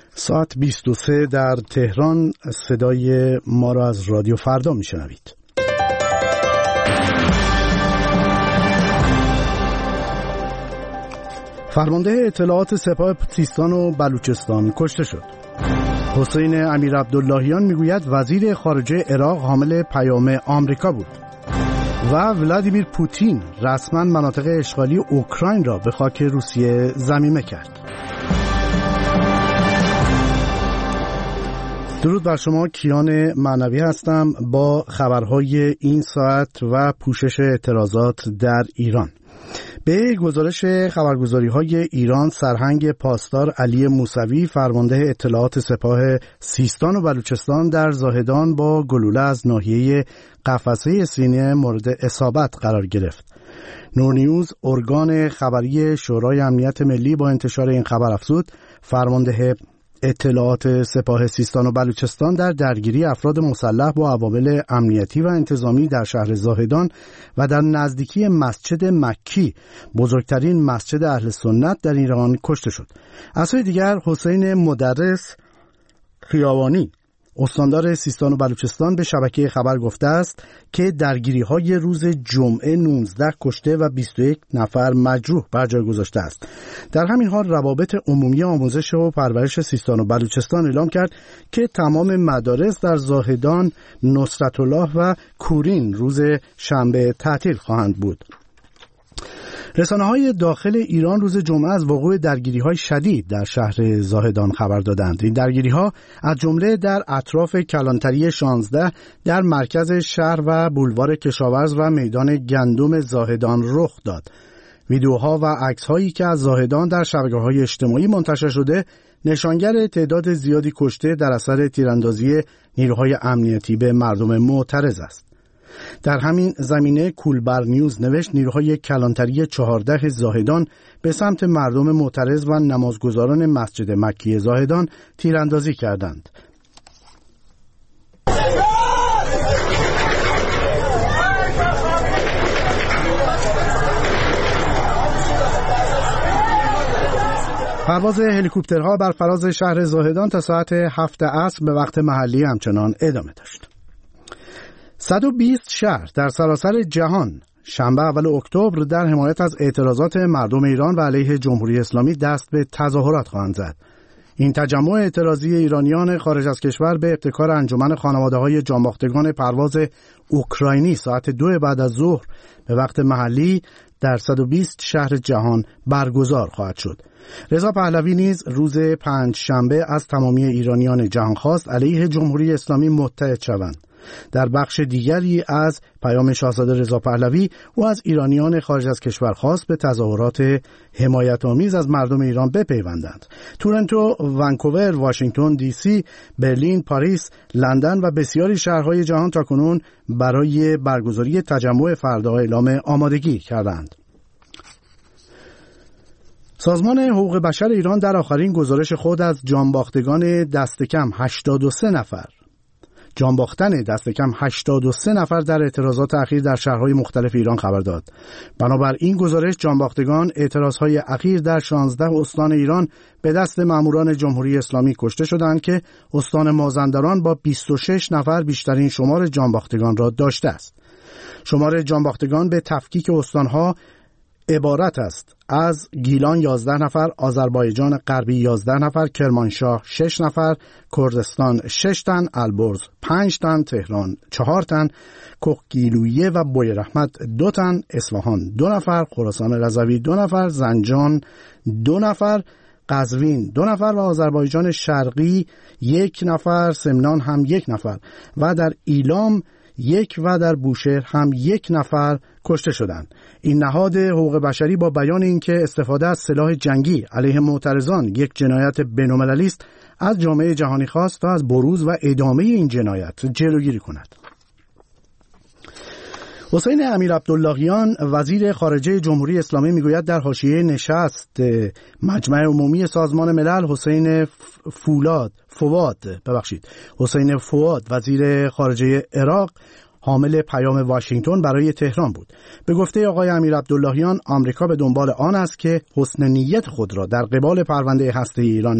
ساعت 23 در تهران. صدای ما را از رادیو فردا میشنوید. فرمانده اطلاعات سپاه سیستان و بلوچستان کشته شد. حسین امیرعبداللهیان میگوید وزیر خارجه عراق حامل پیام آمریکا بود. و ولادیمیر پوتین رسما مناطق اشغالی اوکراین را به خاک روسیه ضمیمه کرد. درود بر شما، کیان معنوی هستم با خبرهای این ساعت و پوشش اعتراضات در ایران. به گزارش خبرگزاری‌های ایران، سرهنگ پاسدار علی موسوی فرمانده اطلاعات سپاه سیستان و بلوچستان در زاهدان با گلوله از ناحیه قفسه سینه مورد اصابت قرار گرفت. نورنیوز، ارگان خبری شورای امنیت ملی، با انتشار این خبر افزود فرمانده اطلاعات سپاه سیستان و بلوچستان در درگیری افراد مسلح با عوامل امنیتی و انتظامی در شهر زاهدان و در نزدیکی مسجد مکی، بزرگترین مسجد اهل سنت در ایران، کشته شد. از سوی دیگر حسین مدرس خیابانی، استاندار سیستان و بلوچستان، به شبکه خبر گفته است که درگیری‌های روز جمعه 19 کشته و 21 نفر مجروح بر جای گذاشته است. در همین حال روابط عمومی آموزش و پرورش سیستان و بلوچستان اعلام کرد که تمام مدارس در زاهدان، نصرتالله و کورین روز شنبه تعطیل خواهند بود. رسانه‌های داخل ایران روز جمعه از وقوع درگیری‌های شدید در شهر زاهدان خبر دادند. این درگیری‌ها از جمله در اطراف کلانتری 16 در مرکز شهر و بولوار کشاورز و میدان گندم زاهدان رخ داد. ویدیوها و عکس‌هایی که از زاهدان در شبکه‌های اجتماعی منتشر شده نشانگر تعداد زیادی کشته در اثر تیراندازی نیروهای امنیتی به مردم معترض است. در همین زمینه کولبر نیوز نوشت نیروهای کلانتری 14 زاهدان به سمت مردم معترض و نمازگزاران مسجد مکی زاهدان تیراندازی کردند. پرواز هلیکوپترها بر فراز شهر زاهدان تا ساعت 7 عصر به وقت محلی همچنان ادامه داشت. 120 شهر در سراسر جهان شنبه اول اکتبر در حمایت از اعتراضات مردم ایران و علیه جمهوری اسلامی دست به تظاهرات خواهند زد. این تجمع اعتراضی ایرانیان خارج از کشور به ابتکار انجمن خانواده‌های جانباختگان پرواز اوکراینی ساعت 2 بعد از ظهر به وقت محلی در 120 شهر جهان برگزار خواهد شد. رضا پهلوی نیز روز پنجشنبه از تمامی ایرانیان جهان خواست علیه جمهوری اسلامی متحد شوند. در بخش دیگری از پیام شاهزاده رضا پهلوی او از ایرانیان خارج از کشور خواست به تظاهرات حمایت‌آمیز از مردم ایران بپیوندند. تورنتو، ونکوور، واشنگتن دی سی، برلین، پاریس، لندن و بسیاری شهرهای جهان تاکنون برای برگزاری تجمع فردا اعلام آمادگی کردند. سازمان حقوق بشر ایران در آخرین گزارش خود از جانباختگان دست کم 83 نفر در اعتراضات اخیر در شهرهای مختلف ایران خبر داد. بنابر این گزارش جانباختگان اعتراضهای اخیر در 16 استان ایران به دست ماموران جمهوری اسلامی کشته شدند که استان مازندران با 26 نفر بیشترین شمار جانباختگان را داشته است. شمار جانباختگان به تفکیک استانها عبارت است از گیلان 11 نفر، آذربایجان غربی 11 نفر، کرمانشاه 6 نفر، کردستان 6 تن، البرز 5 تن، تهران 4 تن، کوهگیلویه و بویرحمت 2 تن، اصفهان 2 نفر، خراسان رضوی 2 نفر، زنجان 2 نفر، قزوین 2 نفر و آذربایجان شرقی 1 نفر، سمنان هم 1 نفر و در ایلام 1 و در بوشهر هم 1 نفر کشته شدند. این نهاد حقوق بشری با بیان اینکه استفاده از سلاح جنگی علیه معترضان یک جنایت بین‌المللی است، از جامعه جهانی خواست تا از بروز و ادامه این جنایت جلوگیری کند. حسین امیرعبداللهیان وزیر خارجه جمهوری اسلامی میگوید در حاشیه نشست مجمع عمومی سازمان ملل حسین فواد وزیر خارجه عراق حامل پیام واشنگتن برای تهران بود. به گفته آقای امیرعبداللهیان آمریکا به دنبال آن است که حسن نیت خود را در قبال پرونده هسته‌ای ایران